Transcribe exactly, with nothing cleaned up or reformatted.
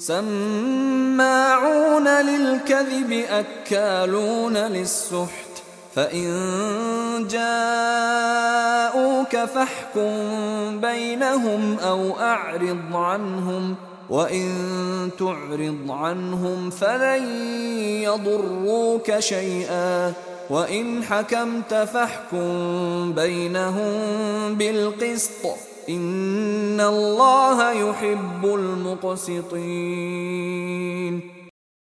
سماعون للكذب أكالون للسحت فإن جاءوك فاحكم بينهم أو أعرض عنهم وإن تعرض عنهم فلن يضروك شيئا وإن حكمت فاحكم بينهم بالقسط إن الله يحب المقسطين.